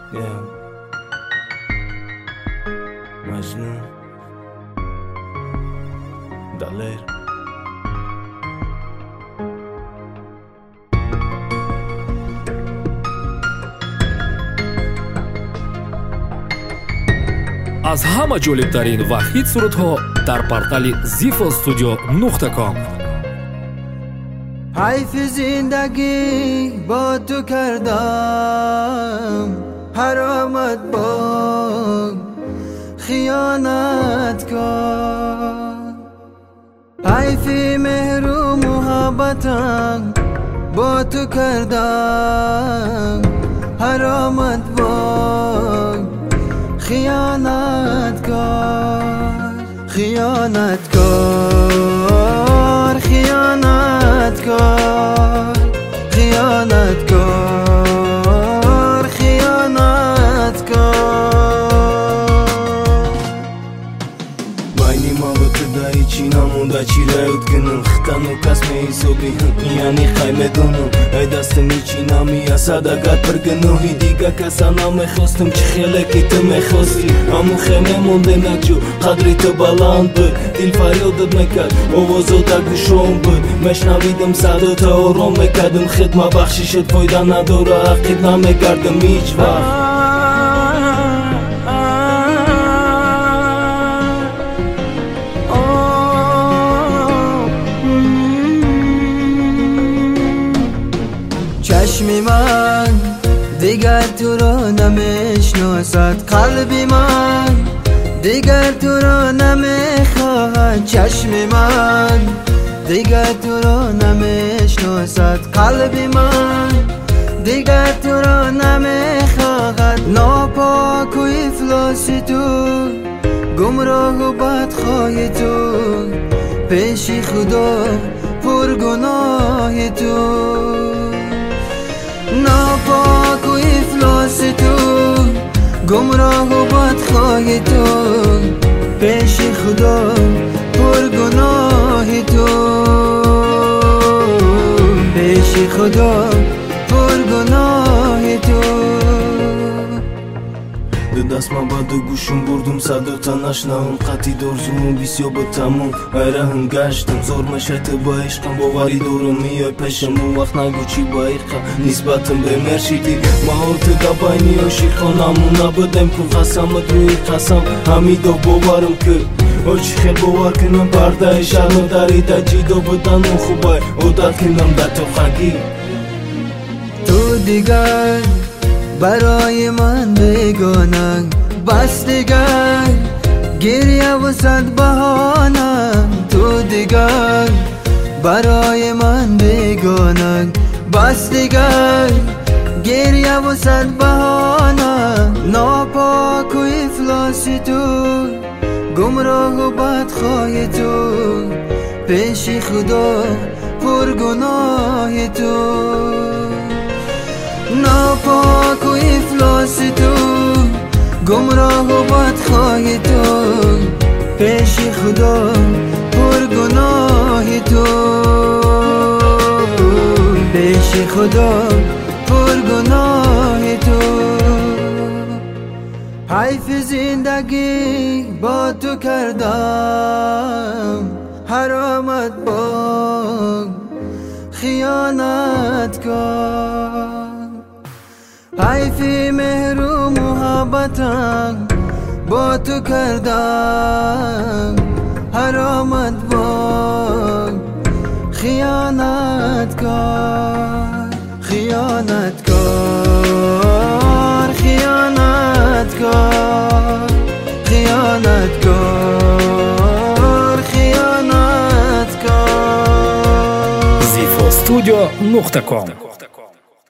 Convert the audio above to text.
Yeah. مجنون دلیر аз ҳама ҷолибтарин ва хит сурудҳо дар портали zifostudio.com. حیف زندگی با تو کردم، حرامت با خیانت کن. حیف مهر و محبتم با تو کردم، حرامت با خیانت کن. خیانت کن، خیانت کن، خیانت کن، خیانت کن. байни ма ва ту да ҳичи намонда чӣ раёт кунам. хитану кас меҳисоби яъни хай медонам. ай дастам ҳичи намеясад агар пир гуноҳи дига каса намехостам. чӣ хеле ки ту мехости ҳамун хел мемонде наҷо. қадри ту баланд буд, дил фарёдат мекард, овозота гӯшом буд. мешнавидам садота ором мекардам. хидма бахшишат фоида надора, ақиб намегардам ҳиҷ вақт. چشمی من دیگر تو را نمیشناسد، قلبی من دیگر تو را نمیخواهد. چشمی من دیگر تو را نمیشناسد، قلبی من دیگر تو را نمیخواهد. ناپاک و افلاس تو، گمراه و بدخواه تو، پیش خدا پرگناه تو. ناپاک و افلاس تو، گمراه و بدخواه تو، پیش خدا پرگناه تو. پیش خدا پرگناه تو. دستم با دو گوشم بردم صداتا نشنوم. قطعی دارزوم بسیار با تموم حیران گشتم. زور مشت با عشقم باوری دارم میای پیشم. اون وقت نگو چی با عشقم نسبتم به مرشیدی. ما تو دا باینی عاشقانمون نبودم کن. قسمت روی قسم همیدا باورم که چی خیل باور کنم. پرده شرم دریده جیدا بودن اون خوبه عادت کنم در تو خگی. تو دیگر برای من بیگانه، بس دیگر گریه و صد بهانه. تو دیگر برای من بیگانه، بس دیگر گریه و صد بهانه. ناپاک و افلاس تو، گمراه و بدخواه تو، پیش خدا پرگناه تو. ناپاک و افلاس تو، گمراه و بدخواه تو، پیش خدا پرگناه تو. پیش خدا پرگناه تو. حیف زندگی با تو کردم، حرامت با خیانت کن. حیف مهر و محبتم با تو کردم، حرامت با خیانت کن. خیانت کن، خیانت کن، خیانت کن، خیانت کن. zifostudio.com